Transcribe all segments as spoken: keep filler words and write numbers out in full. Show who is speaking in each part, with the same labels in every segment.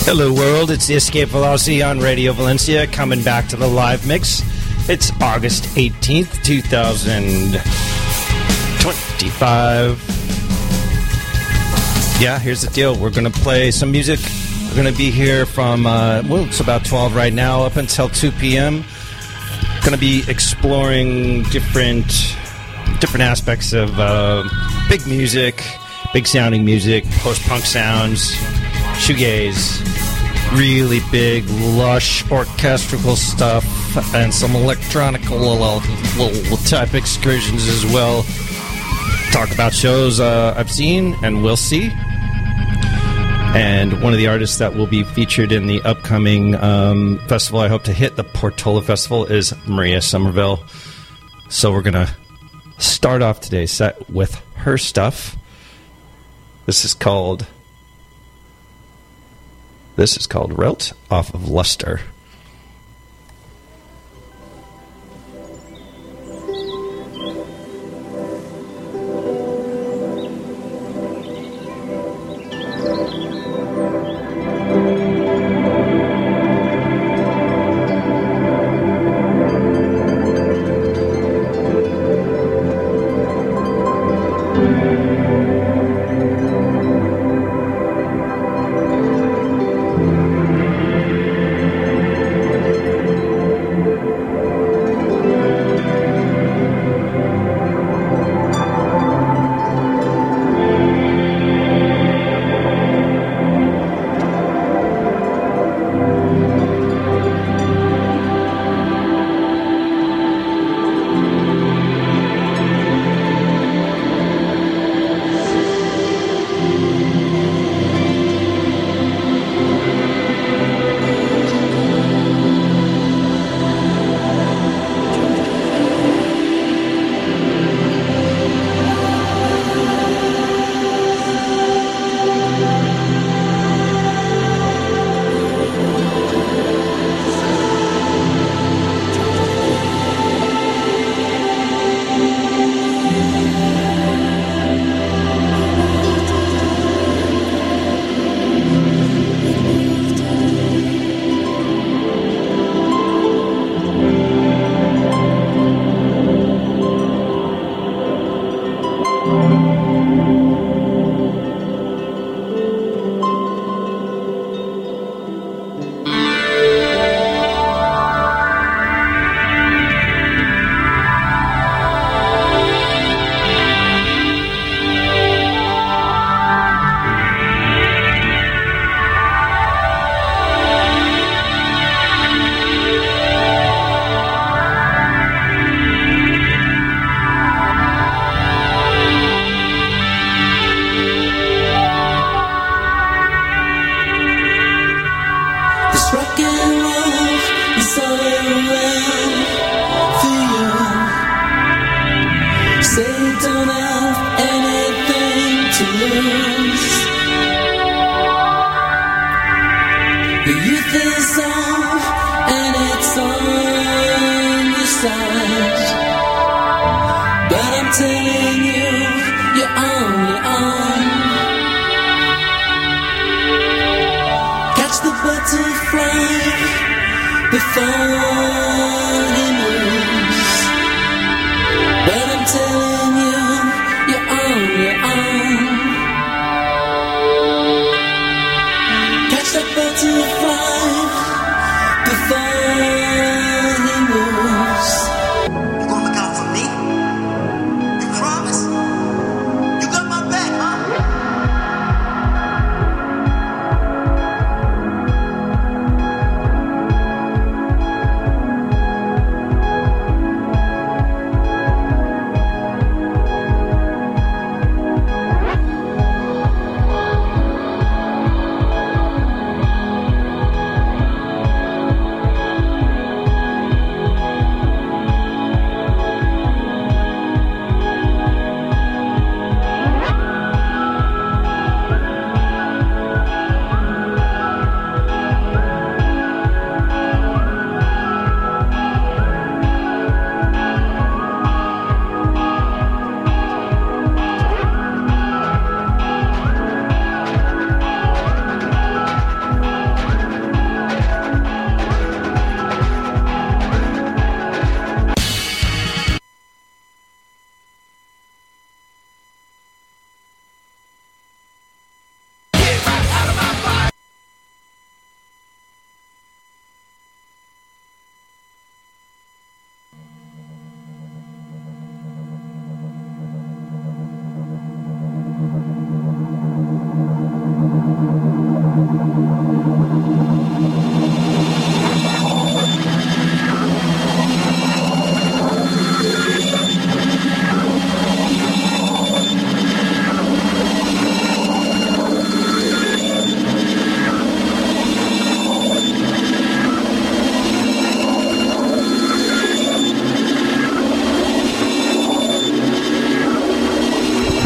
Speaker 1: Hello world, it's the Escape Velocity on Radio Valencia, coming back to the live mix. It's August eighteenth, twenty twenty-five. Yeah, here's the deal. We're going to play some music. We're going to be here from, uh, well, it's about twelve right now, up until two p.m. Going to be exploring different different aspects of uh, big music, big sounding music, post-punk sounds, shoegaze, really big, lush, orchestral stuff, and some electronic little, little type excursions as well. Talk about shows uh, I've seen and will see. And one of the artists that will be featured in the upcoming um, festival I hope to hit, the Portola Festival, is Maria Somerville. So we're going to start off today's set with her stuff. This is called... This is called Relt off of Luster.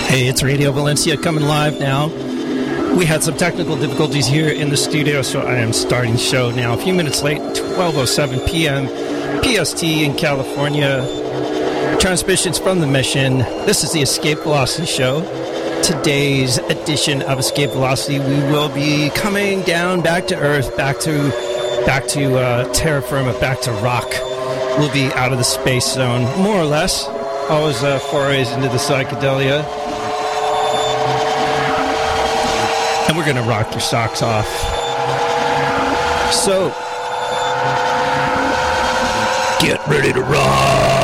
Speaker 1: Hey, it's Radio Valencia coming live now. We had some technical difficulties here in the studio, so I am starting the show now. A few minutes late, twelve oh seven p.m. P S T in California. Transmissions from the Mission. This is the Escape Velocity Show. Today's edition of Escape Velocity, we will be coming down back to Earth, back to back to uh, terra firma, back to rock. We'll be out of the space zone, more or less. Always uh, forays into the psychedelia. And we're going to rock your socks off. So, get ready to rock!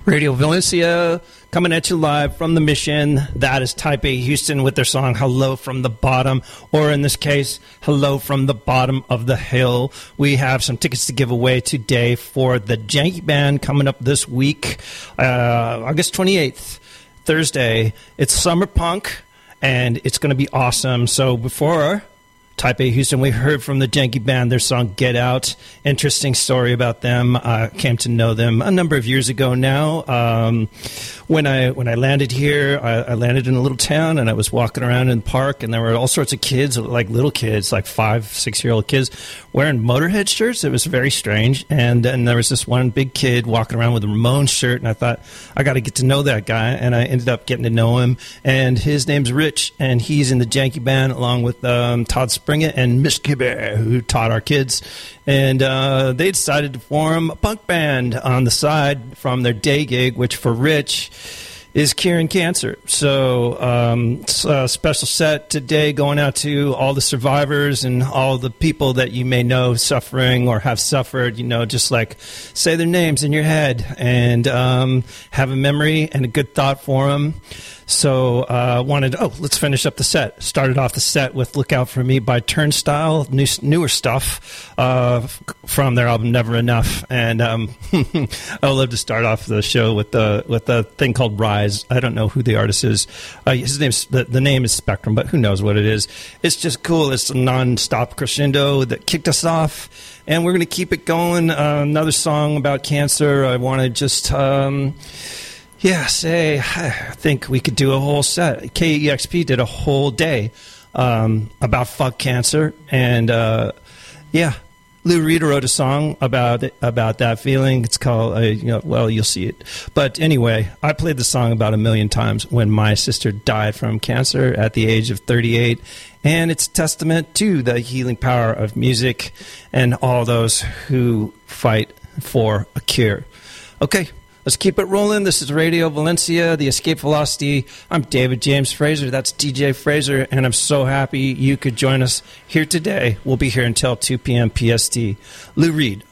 Speaker 1: Radio Valencia, coming at you live from the Mission. That is Type A Houston with their song Hello from the Bottom, or in this case, Hello from the Bottom of the Hill. We have some tickets to give away today for the Janky Band coming up this week, uh, August twenty-eighth, Thursday. It's Summer Punk, and it's going to be awesome. So before Type A Houston, we heard from the Janky Band, their song Get Out. Interesting story about them. I uh, came to know them a number of years ago now. Um, when I when I landed here, I, I landed in a little town, and I was walking around in the park, and there were all sorts of kids, like little kids, like five, six-year-old kids, wearing Motorhead shirts. It was very strange. And then there was this one big kid walking around with a Ramones shirt, and I thought, I got to get to know that guy. And I ended up getting to know him. And his name's Rich, and he's in the Janky Band along with um, Todd Springett and Miss Kibbe, who taught our kids. And uh, they decided to form a punk band on the side from their day gig, which for Rich is curing cancer. So um, it's a special set today going out to all the survivors and all the people that you may know suffering or have suffered. You know, just like say their names in your head and um, have a memory and a good thought for them. So uh, wanted, oh, let's finish up the set. Started off the set with Look Out For Me by Turnstile, new, newer stuff uh, from their album Never Enough. And um, I would love to start off the show with the with a thing called Rise. I don't know who the artist is. Uh, his name's the, the name is Spectrum, but who knows what it is. It's just cool. It's a non-stop crescendo that kicked us off. And we're going to keep it going. Uh, another song about cancer. I want to just... Um, Yeah, say, I think we could do a whole set. K E X P did a whole day um, about fuck cancer. And, uh, yeah, Lou Reed wrote a song about it, about that feeling. It's called, uh, you know, well, you'll see it. But anyway, I played the song about a million times when my sister died from cancer at the age of thirty-eight. And it's a testament to the healing power of music and all those who fight for a cure. Okay. Let's keep it rolling. This is Radio Valencia, the Escape Velocity. I'm David James Fraser. That's D J Fraser, and I'm so happy you could join us here today. We'll be here until two p.m. P S T. Lou Reed.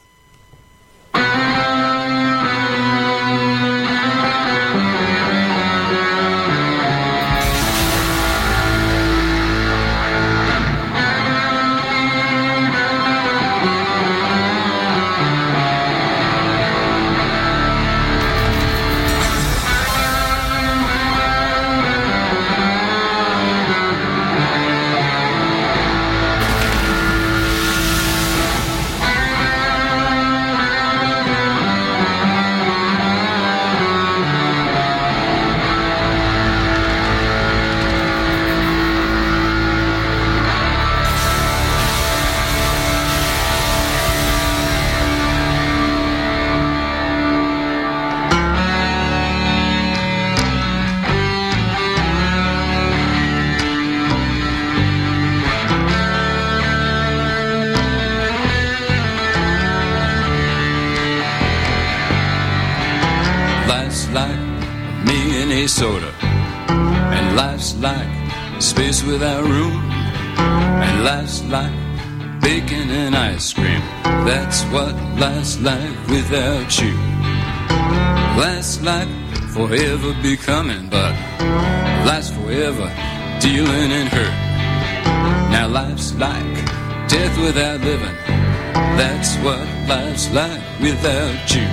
Speaker 2: Soda, and life's like space without room, and life's like bacon and ice cream. That's what life's like without you. Life's like forever becoming, but life's forever dealing in hurt. Now life's like death without living. That's what life's like without you.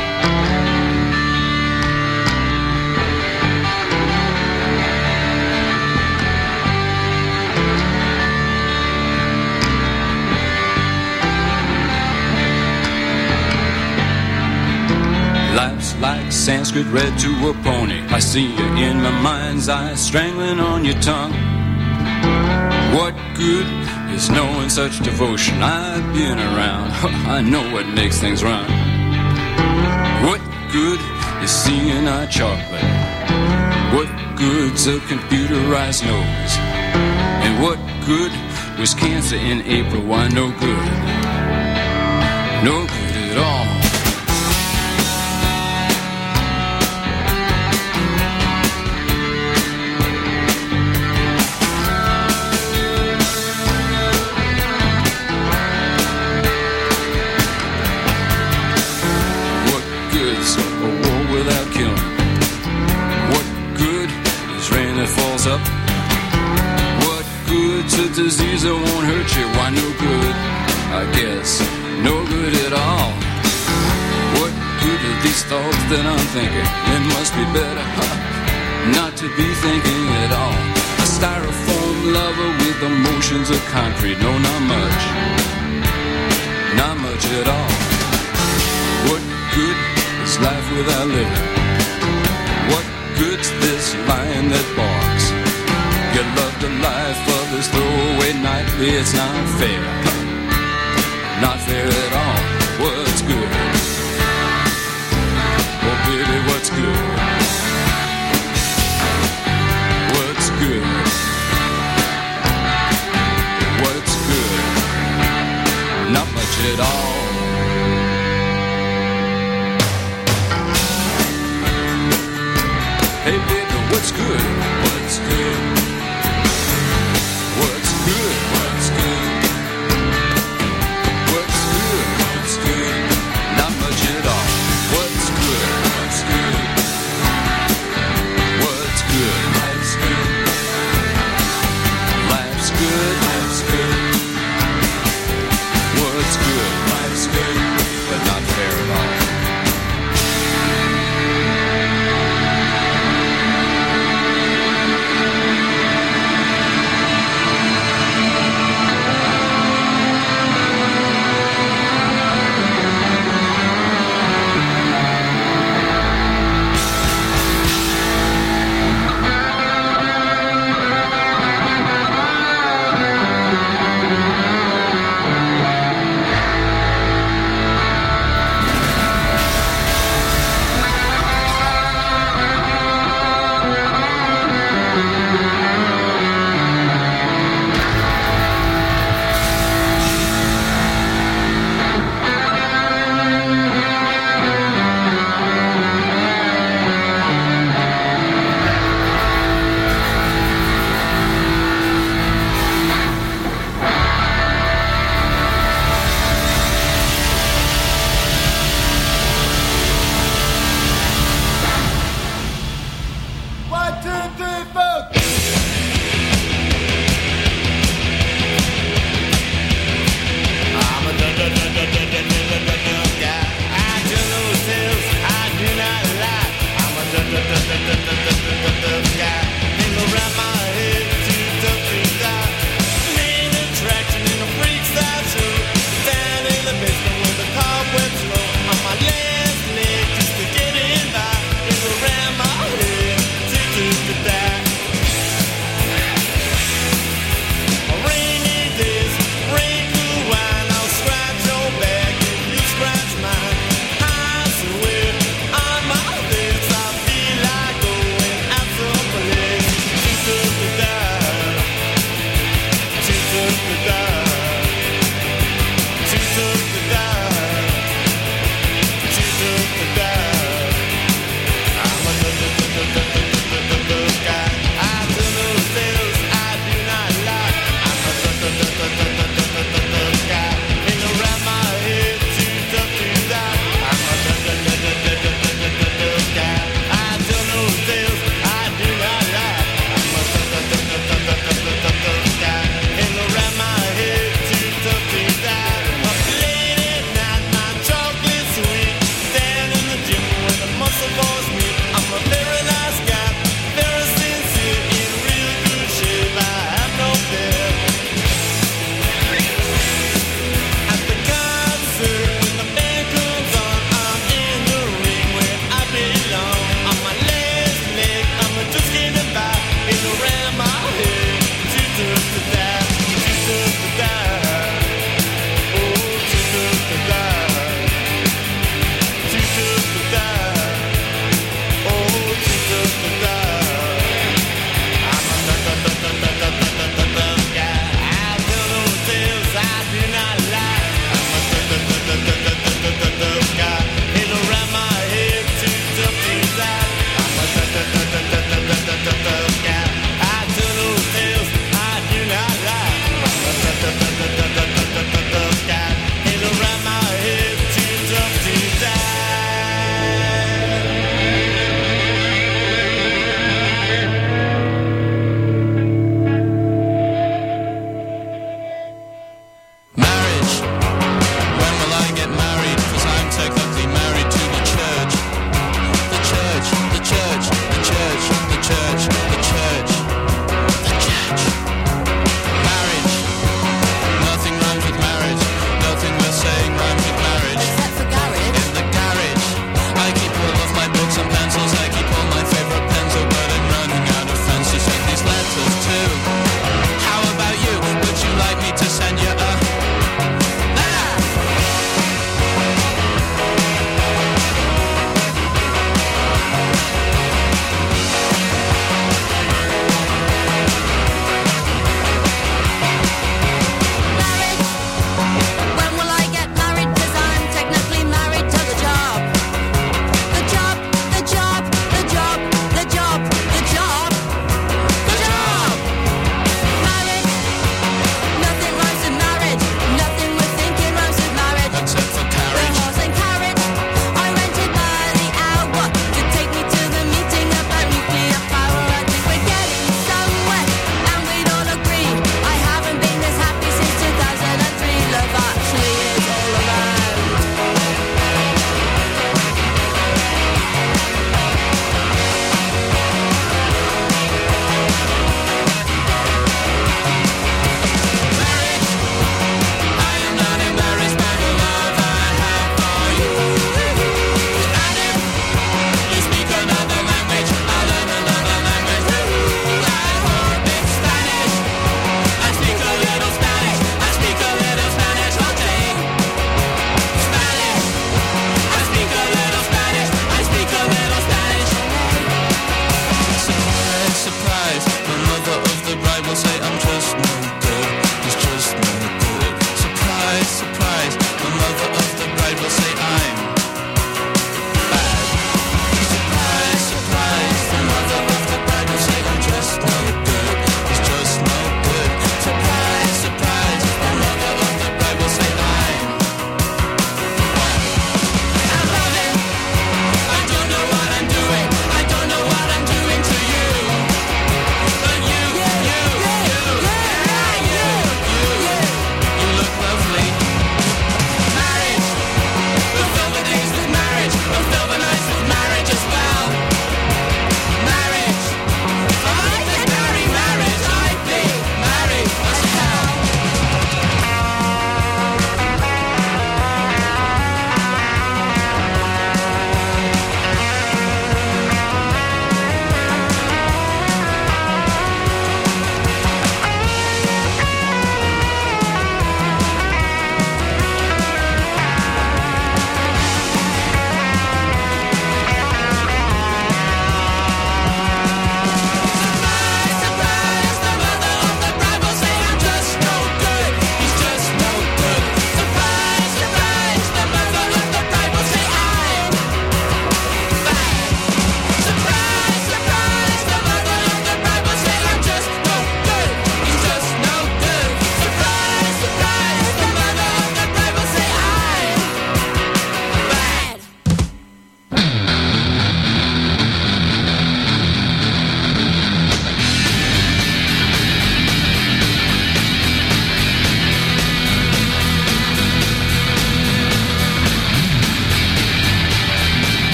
Speaker 2: Life's like Sanskrit read to a pony. I see you in my mind's eye, strangling on your tongue. What good is knowing such devotion? I've been around, I know what makes things run. What good is seeing our chocolate? What good's a computerized nose? And what good was cancer in April? Why, no good. No good at all. Without up. What good's a disease that won't hurt you? Why no good, I guess, no good at all. What good are these thoughts that I'm thinking? It must be better not to be thinking at all. A styrofoam lover with emotions of concrete. No, not much, not much at all. What good is life without living? What good's this lion that barks? You love the life others throw away nightly. It's not fair, not fair at all. What's good? Oh baby, what's good? What's good? What's good? Not much at all. Hey baby, what's good? What's good? What's good? What's good? What's good? What's good? Not much at all. What's good? What's good? What's good? Life's good. Life's good. Life's good. What's good? Life's good, but not fair at all.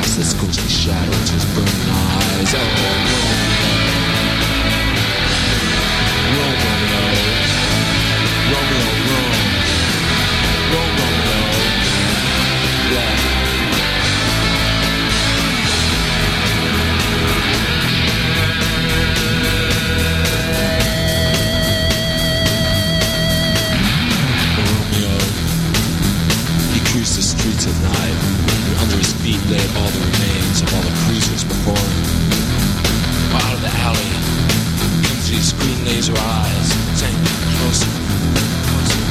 Speaker 2: cast this ghostly shadow to his burning eyes. Oh, Rome, Romeo, Romeo, Rome, Rome, Romeo, yeah. The streets at night, and under his feet lay all the remains of all the cruisers before him. Out of the alley comes these green laser eyes, saying, closer, closer.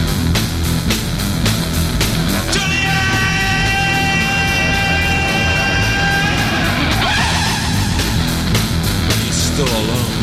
Speaker 2: Juliet! He's still alone.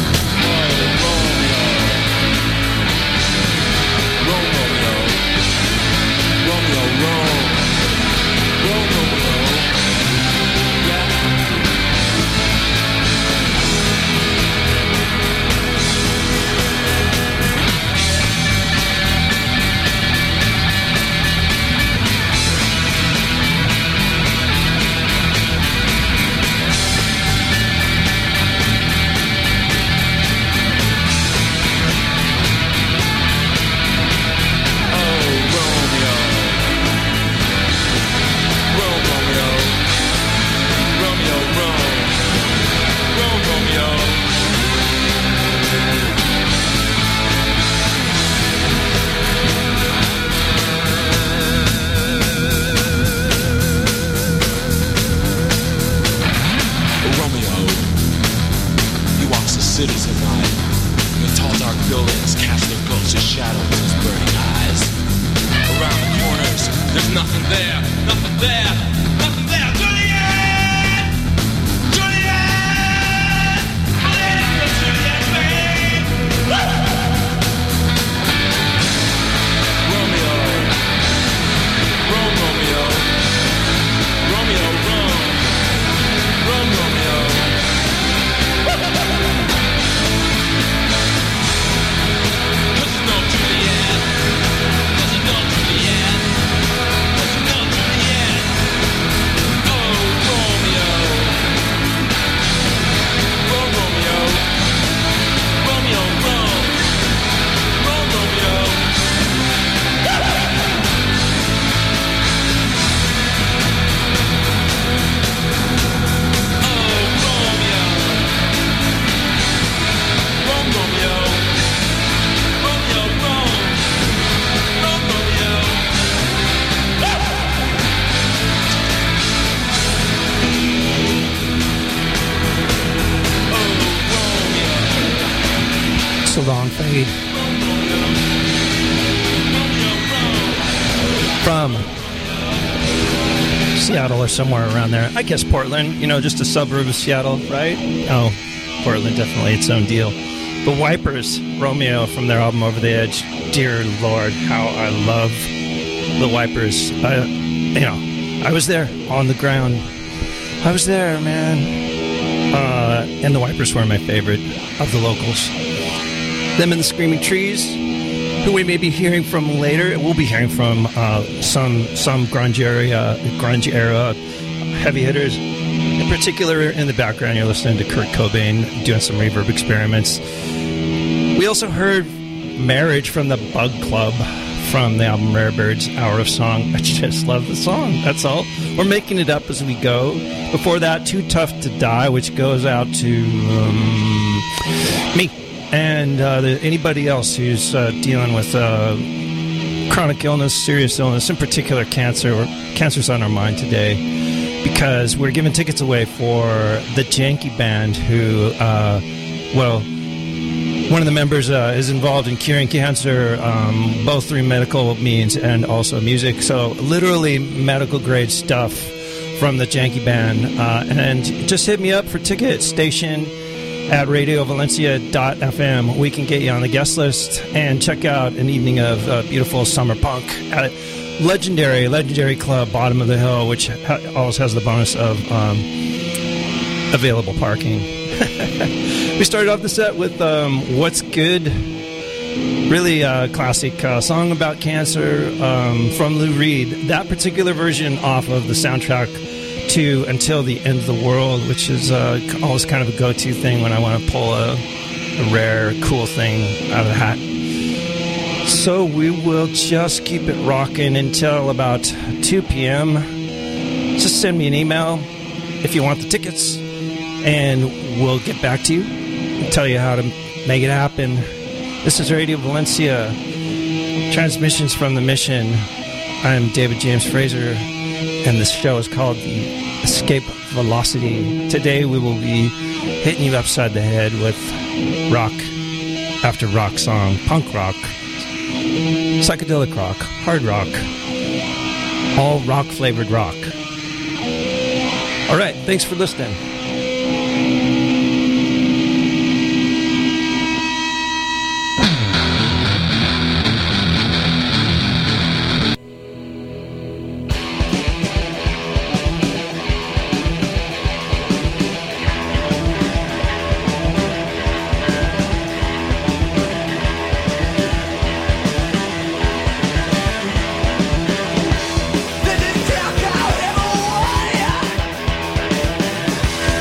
Speaker 1: Long fade from Seattle or somewhere around there. I guess Portland, you know, just a suburb of Seattle, right? Oh, Portland, definitely its own deal. The Wipers, Romeo, from their album Over the Edge. Dear Lord, how I love the Wipers. I, you know, I was there on the ground. I was there, man. Uh, and the Wipers were my favorite of the locals. Them and the Screaming Trees, who we may be hearing from later. We'll be hearing from uh, some some grunge era, grunge era heavy hitters. In particular, in the background, you're listening to Kurt Cobain doing some reverb experiments. We also heard Marriage from the Bug Club from the album Rare Birds, Hour of Song. I just love the song, that's all. We're making it up as we go. Before that, Too Tough to Die, which goes out to um, me. And uh, the, anybody else who's uh, dealing with uh, chronic illness, serious illness, in particular cancer. Or cancer's on our mind today because we're giving tickets away for the Janky Band, who, uh, well, one of the members uh, is involved in curing cancer, um, both through medical means and also music. So literally medical grade stuff from the Janky Band. Uh, and just hit me up for tickets. Station at radio valencia dot f m. We can get you on the guest list and check out an evening of uh, beautiful summer punk at legendary, legendary club, Bottom of the Hill, which ha- always has the bonus of um, available parking. We started off the set with um, What's Good, really a classic uh, song about cancer um, from Lou Reed. That particular version off of the soundtrack to Until the End of the World, which is uh, always kind of a go-to thing when I want to pull a, a rare, cool thing out of the hat. So we will just keep it rocking until about two p.m. Just send me an email if you want the tickets, and we'll get back to you and tell you how to make it happen. This is Radio Valencia, transmissions from the mission. I'm David James Fraser, and this show is called the Escape Velocity. Today we will be hitting you upside the head with rock after rock song, punk rock, psychedelic rock, hard rock, all rock-flavored rock. All right, thanks for listening.
Speaker 3: They didn't take out everyone, yeah.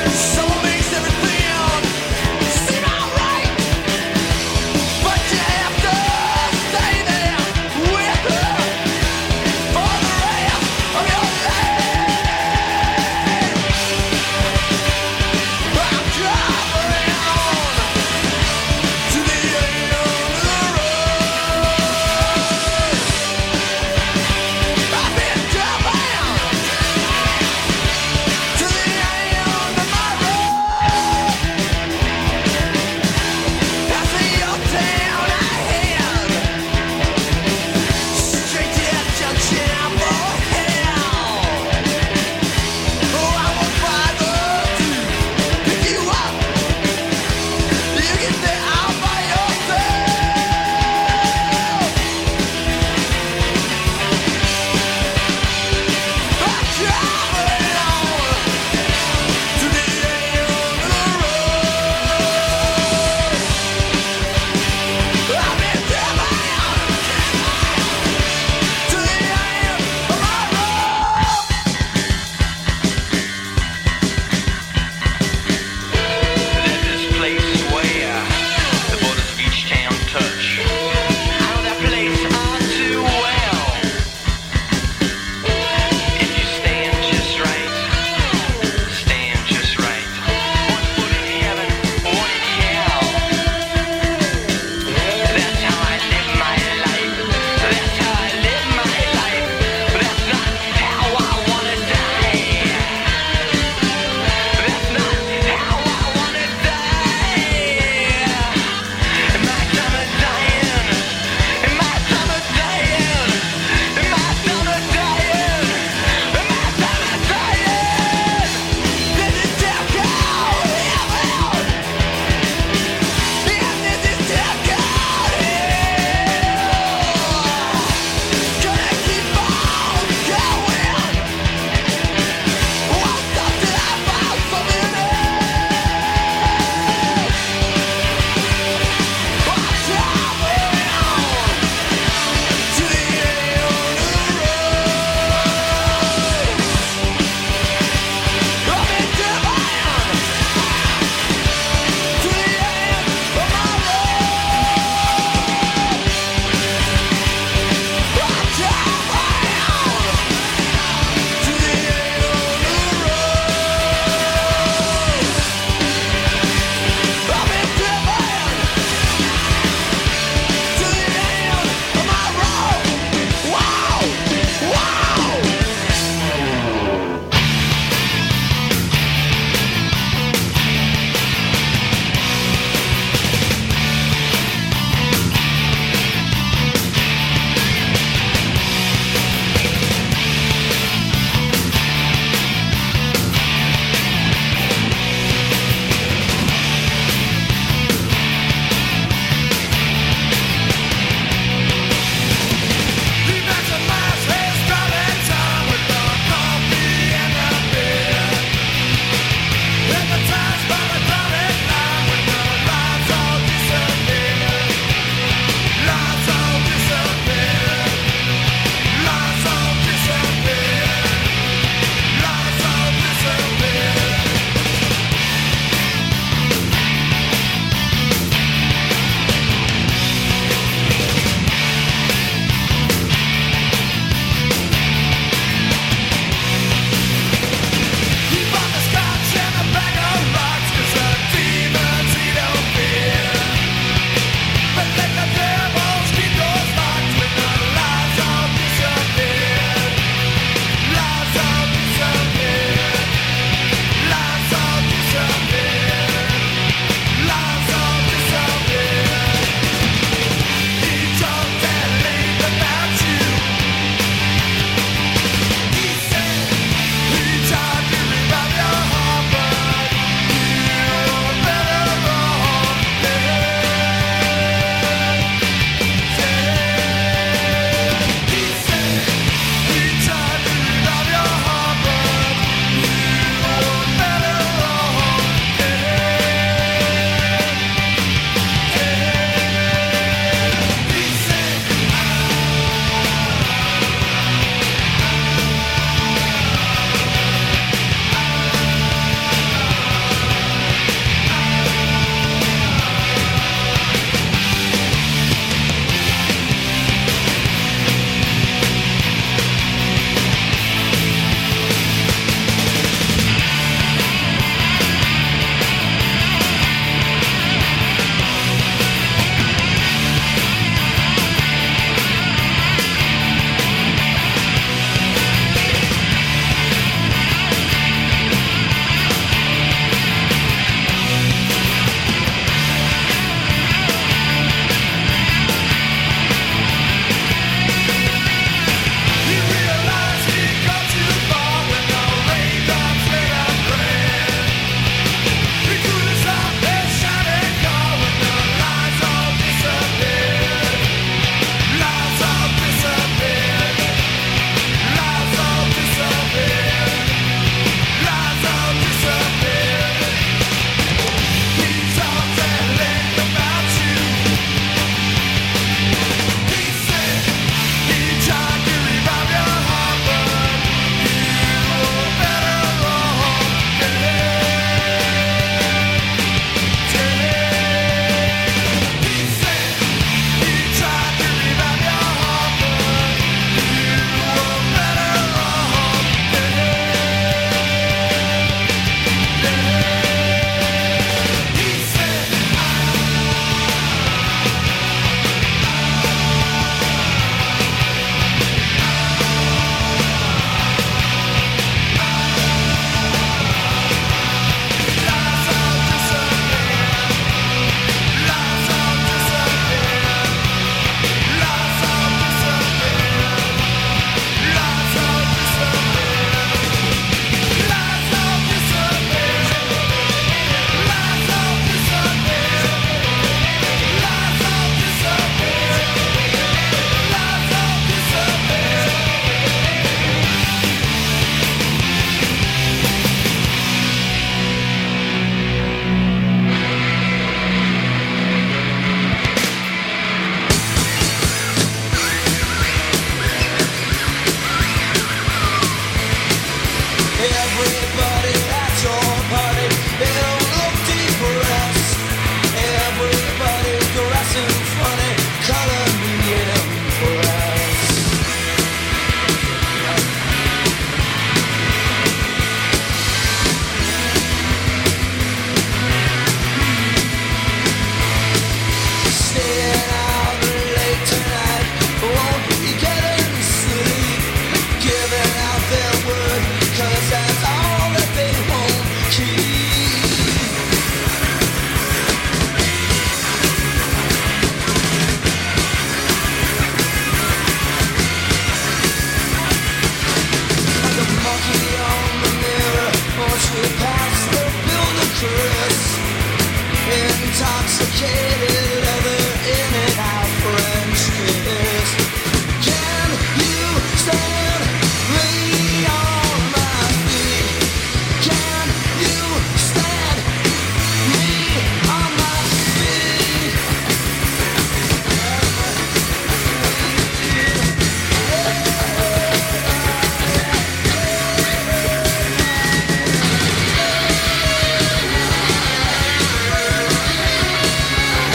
Speaker 3: Thank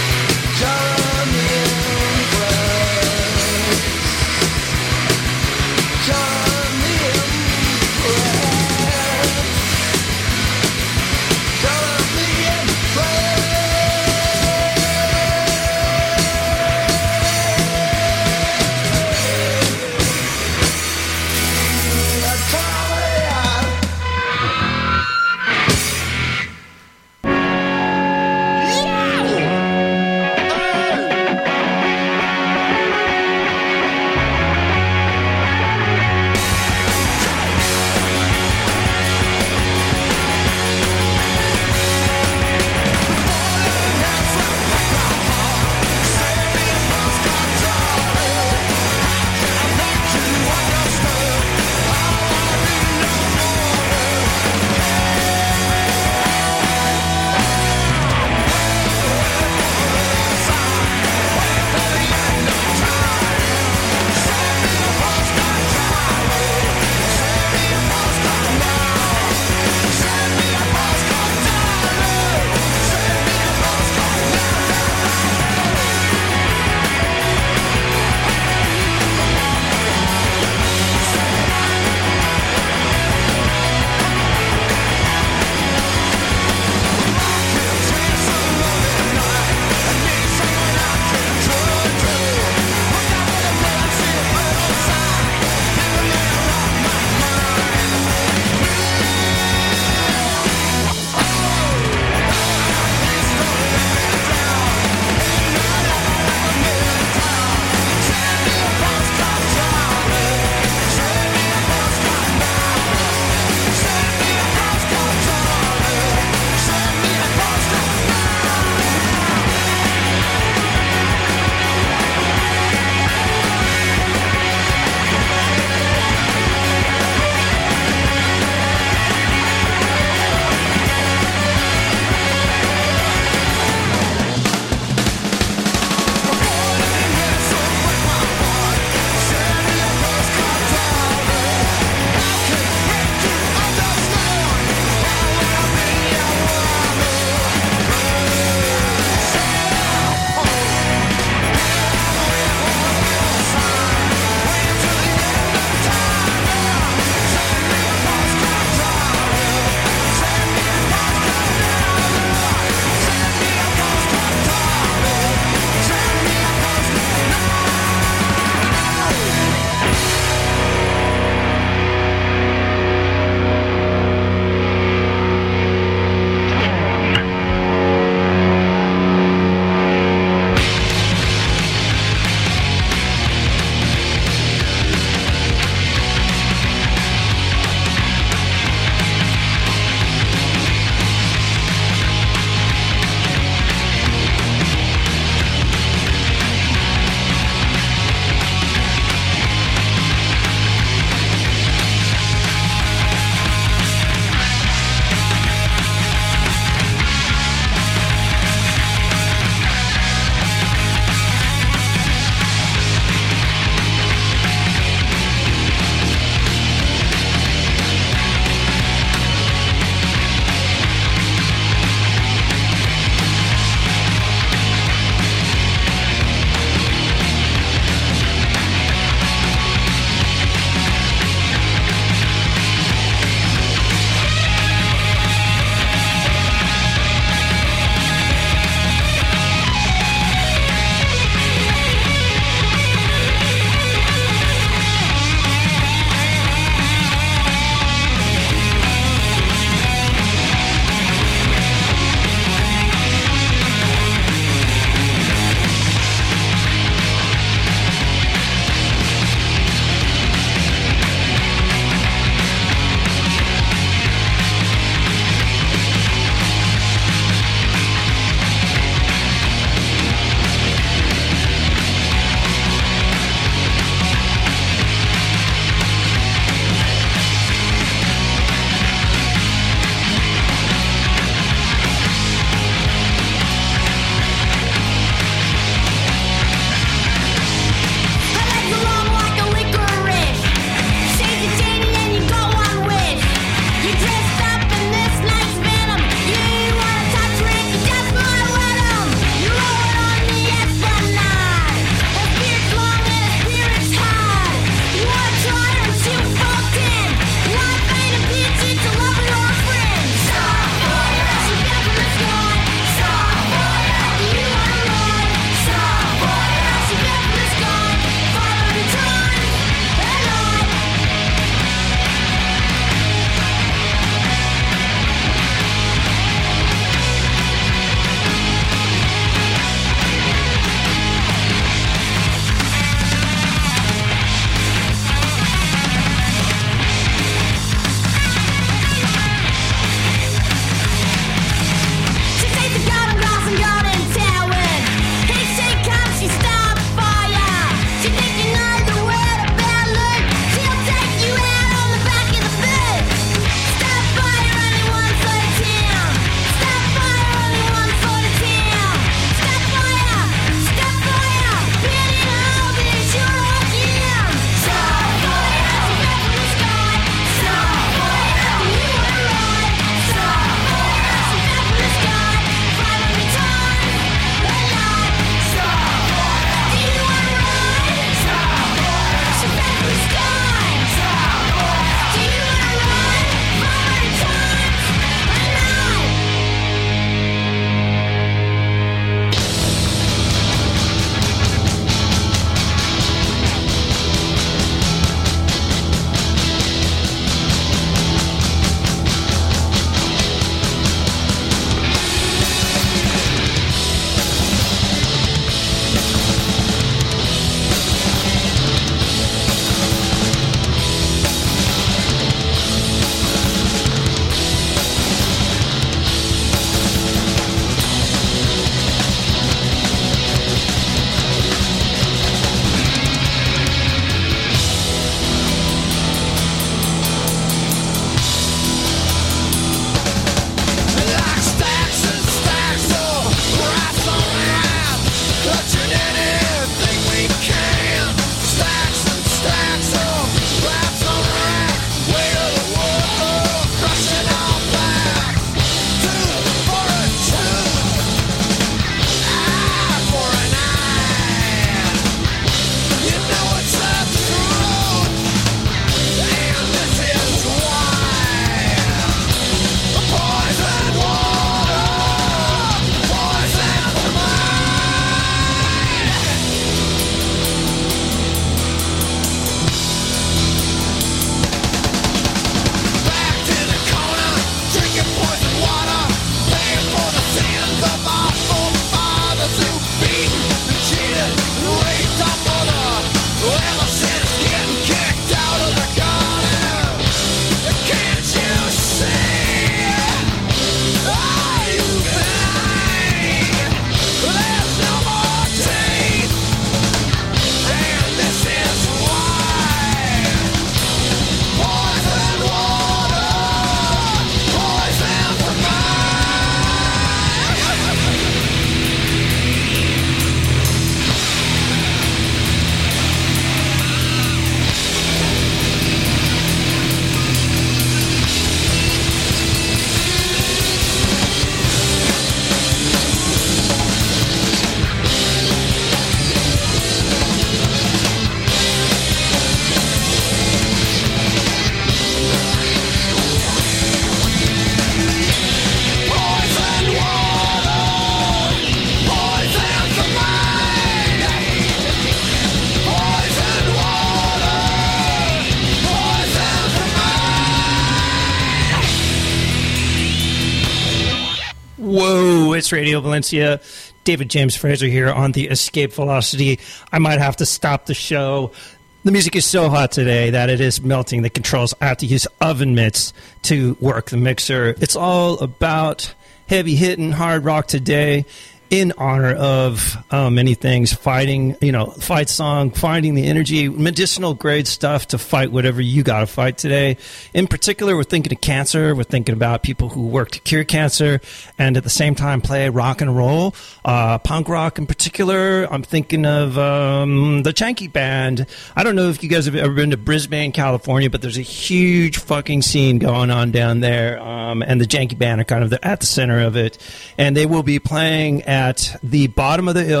Speaker 1: Trance Radio Valencia. David James Fraser here on the Escape Velocity. I might have to stop the show. The music is so hot today that it is melting the controls. I have to use oven mitts to work the mixer. It's all about heavy hitting hard rock today, in honor of uh, many things, fighting, you know, fight song, finding the energy, medicinal grade stuff to fight whatever you got to fight today. In particular, we're thinking of cancer. We're thinking about people who work to cure cancer and at the same time play rock and roll, uh, punk rock in particular. I'm thinking of um, the Janky Band. I don't know if you guys have ever been to Brisbane, California, but there's a huge fucking scene going on down there, um, and the Janky Band are kind of the, at the center of it, and they will be playing at at the bottom of the hill